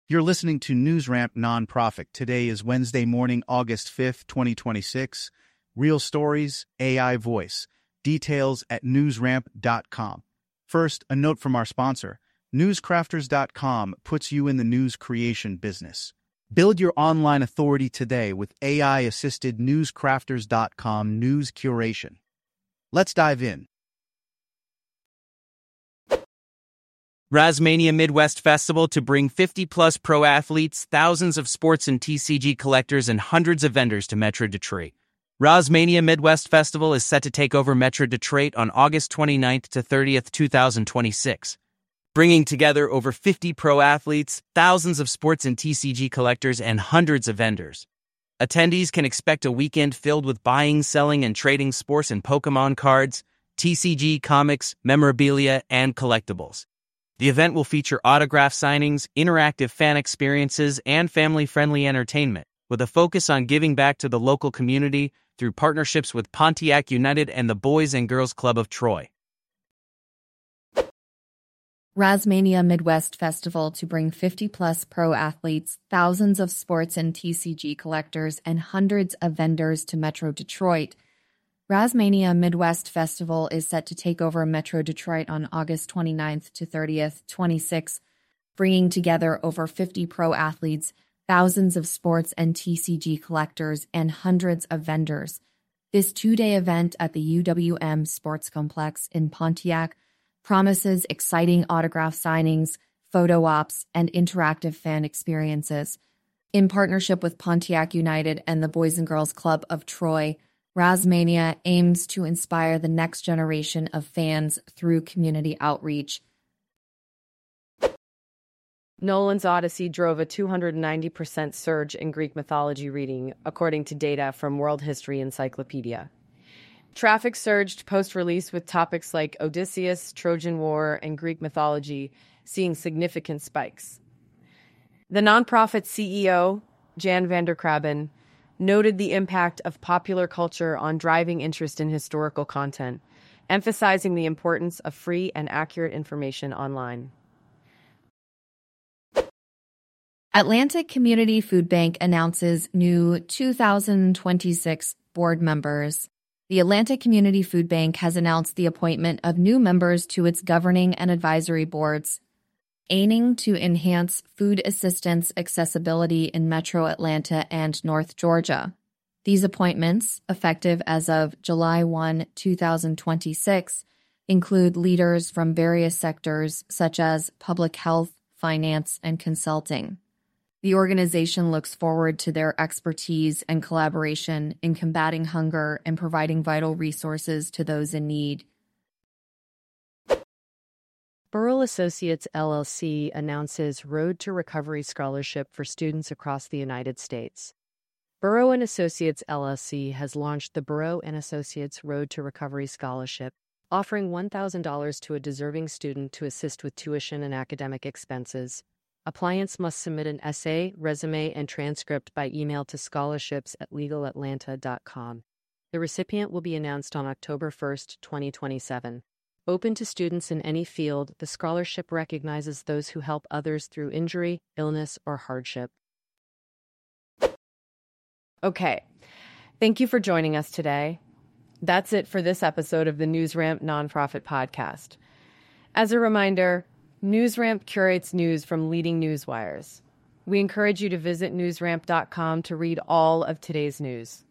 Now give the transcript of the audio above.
You're listening to NewsRamp Nonprofit. Today is Wednesday morning, August 5th, 2026. Real stories, AI voice. Details at newsramp.com. First, a note from our sponsor. Newscrafters.com puts you in the news creation business. Build your online authority today with AI-assisted Newscrafters.com news curation. Let's dive in. Razmania Midwest Festival to bring 50-plus pro athletes, thousands of sports and TCG collectors, and hundreds of vendors to Metro Detroit. Razmania Midwest Festival is set to take over Metro Detroit on August 29th to 30th, 2026. Bringing together over 50 pro athletes, thousands of sports and TCG collectors, and hundreds of vendors. Attendees can expect a weekend filled with buying, selling, and trading sports and Pokemon cards, TCG comics, memorabilia, and collectibles. The event will feature autograph signings, interactive fan experiences, and family-friendly entertainment, with a focus on giving back to the local community through partnerships with Pontiac United and the Boys and Girls Club of Troy. Razmania Midwest Festival to bring 50-plus pro athletes, thousands of sports and TCG collectors, and hundreds of vendors to Metro Detroit. Razmania Midwest Festival is set to take over Metro Detroit on August 29th to 30th, 26, bringing together over 50 pro athletes, thousands of sports and TCG collectors, and hundreds of vendors. This two-day event at the UWM Sports Complex in Pontiac promises exciting autograph signings, photo ops, and interactive fan experiences. In partnership with Pontiac United and the Boys and Girls Club of Troy, Razmania aims to inspire the next generation of fans through community outreach. Nolan's Odyssey drove a 290% surge in Greek mythology reading, according to data from World History Encyclopedia. Traffic surged post-release with topics like Odysseus, Trojan War, and Greek mythology seeing significant spikes. The nonprofit CEO, Jan van der Krabben, noted the impact of popular culture on driving interest in historical content, emphasizing the importance of free and accurate information online. Atlantic Community Food Bank announces new 2026 board members. The Atlantic Community Food Bank has announced the appointment of new members to its governing and advisory boards, aiming to enhance food assistance accessibility in Metro Atlanta and North Georgia. These appointments, effective as of July 1, 2026, include leaders from various sectors such as public health, finance, and consulting. The organization looks forward to their expertise and collaboration in combating hunger and providing vital resources to those in need. Burrell Associates LLC announces Road to Recovery Scholarship for students across the United States. Burrow & Associates LLC has launched the Burrow & Associates Road to Recovery Scholarship, offering $1,000 to a deserving student to assist with tuition and academic expenses. Applicants must submit an essay, resume, and transcript by email to scholarships@legalatlanta.com. The recipient will be announced on October 1st, 2027. Open to students in any field, the scholarship recognizes those who help others through injury, illness, or hardship. Okay, thank you for joining us today. That's it for this episode of the NewsRamp Nonprofit Podcast. As a reminder, NewsRamp curates news from leading newswires. We encourage you to visit newsramp.com to read all of today's news.